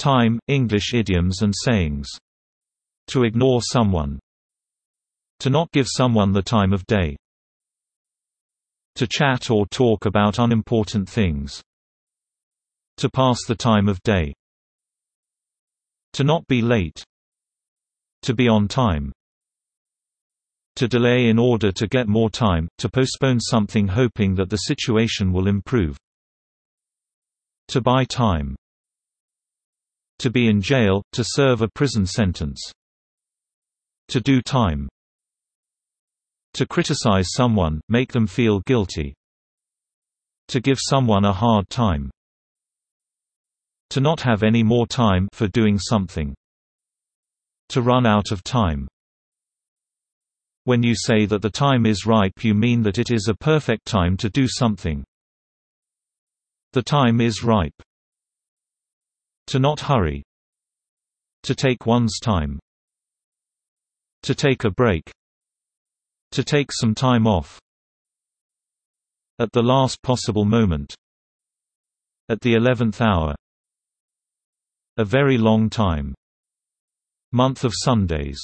Time, English idioms and sayings. To ignore someone. To not give someone the time of day. To chat or talk about unimportant things. To pass the time of day. To not be late. To be on time. To delay in order to get more time, to postpone something hoping that the situation will improve. To buy time. To be in jail, to serve a prison sentence. To do time. To criticize someone, make them feel guilty. To give someone a hard time. To not have any more time for doing something. To run out of time. When you say that the time is ripe, you mean that it is a perfect time to do something. The time is ripe. To not hurry. To take one's time. To take a break. To take some time off. At the last possible moment. At the 11th hour. A very long time. Month of Sundays.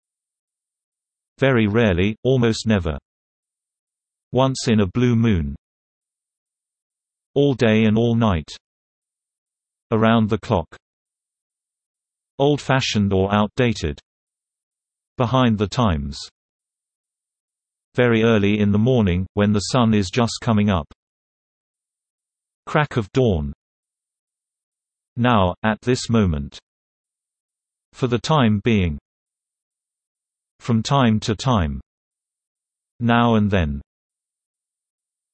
Very rarely, almost never. Once in a blue moon. All day and all night. Around the clock. Old-fashioned or outdated. Behind the times. Very early in the morning, when the sun is just coming up. Crack of dawn. Now, at this moment. For the time being. From time to time. Now and then.